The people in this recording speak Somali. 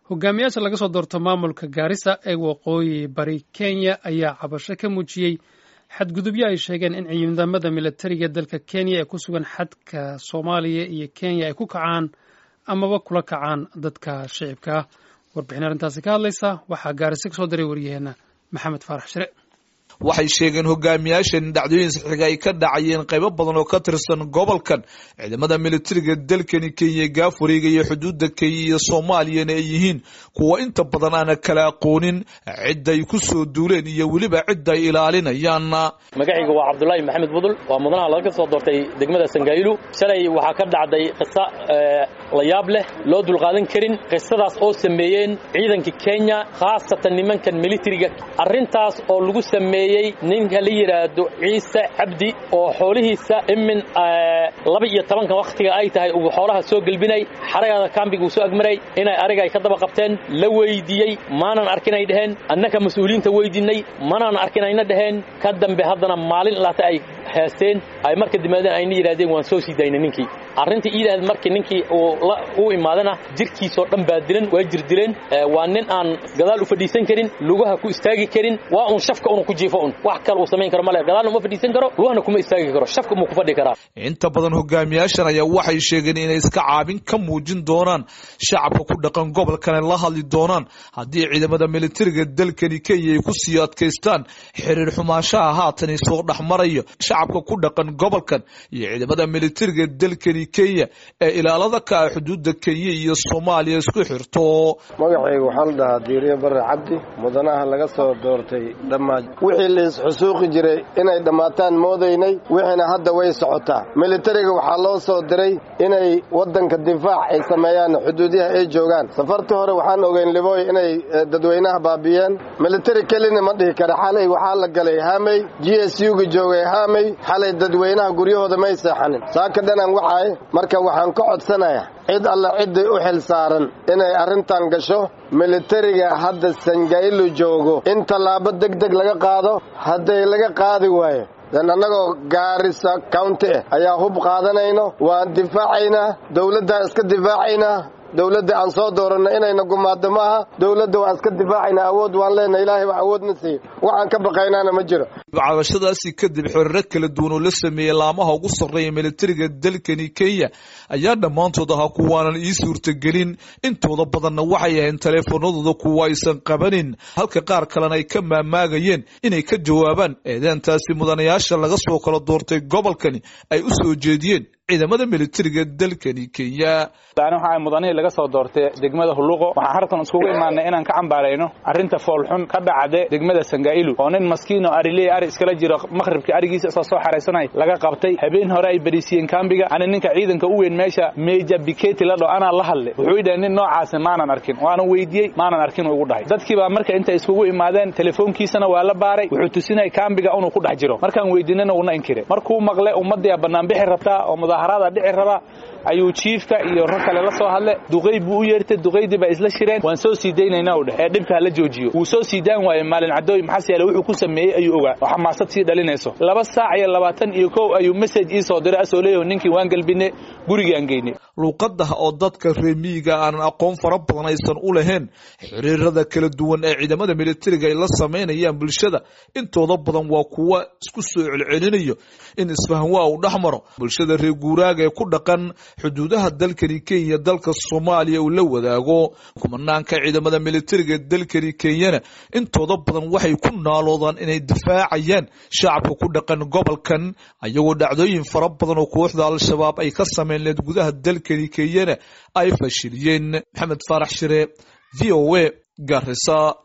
hogaamiyaasha laga soo doorto maamulka Gaarisa ee waqooyi bari Kenya ayaa cabasho ka muujiyay xadgudubyo ay sheegeen in ciidamada militariga dalka Kenya ee ku sugan xadka Soomaaliya iyo Kenya ay ku kacaan amaba kula kacaan dadka shacabka. Warbixin arrintaasi ka hadlaysa waxaa Gaarisa ka soo diray wariyaheena Maxamed Faarax Shire. waxay sheegeen hogaamiyaashan dhacdooyin saxiiga ay ka dhacayeen qaybo badan oo ka tirsan gobolkan ciidamada militariga dalkani Kenya gaafuriga iyo xuduudda Kenya iyo Soomaaliya ay yihiin kuwa inta badan aan kala aqoonin cid ay ku soo duuleen iyo waliba cid ay ilaalinayaan. magacaygu waa Cabdullaahi Maxamed Budul waa mudanaha laga soo doortay degmada Sangailu. shalay waxa ka dhacday qisa la yaab leh loo dul qaadan karin qisadaas oo sameeyeen ciidanka Kenya khaasatan nimankan militariga arrintaas oo lagu sameeyay ninka la yiraahdo Ciise Cabdi oo xoolihiisa imin 12 waqtiga ay tahay uu xoolaha soo galbinay xaragada kambiga soo agmaray inay ariga ay ka daba qabteen la weydiiyay maanan arkin ay dhaheen annaka mas'uuliyiinta weydiinay maanan arkin ayna dhaheen ka dambe haddana maalin laata ay haasteen ay marka dimaadeen ayna yiraahdeen waan soo sii daynay ninkii arrinta iidaad markii ninkii uu imaadana jirkiisa oo dhan baadilan way jirdileen waa nin aan gadaal u fadhiisan karin lugaha ku istaagi karin waa un shafka uu ku jiifo wax kale uu sameyn karo ma leh gadaal uma fadhiisan karo lugahana kuma istaagi karo shafka mu ku fadhi karaa. inta badan hogaamiyaashan ayaa waxay sheegeen inay iska caabin ka muujin doonaan shacabka ku dhaqan gobolkan la hadli doonaan haddii ciidamada militariga dalkani Kenya ay ku sii adkaystaan xiriir xumaashaha haatan soo dhaxmarayo shacabka ku dhaqan gobolkan iyo ciidamada militariga dalkani Kenya ee ilaalada ka xuduudda Kenya iyo Soomaaliya isku xirto. magacaygu waxa la dhahaa Diiriye Barre Cabdi mudanaha laga soo doortay dhamaad wixii la xusuuqi jiray inay dhamaataan moodaynay wixina hadda way socotaa militariga waxa loo soo diray inay wadanka difaac ay sameeyaan xuduudiyaha ay joogaan safartii hore waxaan ogeyn Liboy inay dadweynaha baabiyeen militari kalina ma dhihi kara xalay waxa la galay Haamay GSU ga joogay Haamay xalay dadweynaha guryahooda ma seexanin saakadan waxay marka waxaan ka codsanayaa cid alla cid u xil saaran inay arrintan gasho militariga hadda Sangailu joogo in talaabo degdeg laga qaado haday laga qaadi waayo annagoo Gaarisa County ayaa hub qaadanayno waan difaacayna dawladda iska difaacayna dawladda aan soo dooranno inayna gumaado maaha dawladda waan iska difaacayna awood waan leenahay ilaahay waa awoodna siiyo waxaan ka baqaynaana ma jiro. cabashadaasi kadib xiriir kala duwan oo la sameeyay laamaha ugu sarreeya militariga dalkani Kenya ayaa dhamaantood aha kuwaanan ii suurtagelin intooda badanna waxay ahayn teleefanadooda kuwa aysan qabanin halka qaar kalena ay ka maamaagayeen inay ka jawaabaan eedeentaasi mudanayaasha laga soo kala doortay gobolkani ay u soo jeediyeen ciidamada militariga dalkani Kenya. waxaa mudanaha laga soo doortay degmada Huluqo waxaan hartan iskugu imaanay inaan ka cambaarayno arrinta foolxun ka dhacday degmada Sangailu oo nin maskiin oo arilay iskala jiro maqribkii arigiisa soo xareysanay laga qabtay habeen hore ay bariisiyeen kambiga ana ninka ciidanka u weyn meesha Major Biketi la ana la hadlay wuxuu yidhi nin noocaas maanan arkin waana weydiiyay maanan arkin ugu dhahay dadkii baa marka inta iskugu imaadeen telefoonkiisana waa la baaray wuxuu tusinay kambiga inuu ku dhex jiro markaan weydiinana uu na inkiray markuu maqlay ummadii banaan bixi rabtaa oo mudaharada dhici raba ayuu chiefka iyo rag kale la soo hadlay duqay buu u yeertay duqaydii ba isla shireen waan soo sii deynaynaa u dhahay dhibka la joojiyo uu soo sii daan waayay maalin cadooy maxaa yeelay wuxuu ku sameeyay ayuu ogaa waxa maasad sii dhalinayso 2 saac iyo 21 ayuu message ii soo diray asoo leeyahay ninkii waan galbinay gurigaan geynay luqadda oo dadka reemiga aan aqoon fara badan aysan u lahayn xiriirada kala duwan ee ciidamada militariga ay la sameynayaan bulshada intooda badan waa kuwa isku soo celcelinayo in isfahan waa u dhaxmaro bulshada reer guuraaga ee ku dhaqan xuduudaha dalkani Kenya dalka Soomaaliya uu la wadaago kumanaanka ciidamada militariga dalkani Kenya intooda badan waxay ku naaloodaan inay difaacayaan shacabka ku dhaqan gobolkan ayagoo dhacdooyin fara badan oo kooxda al-shabaab ay ka sameeyeen gudaha dalkani Kenya ay fashiliyeen. Maxamed Faarax Shire VOA Gaarisa.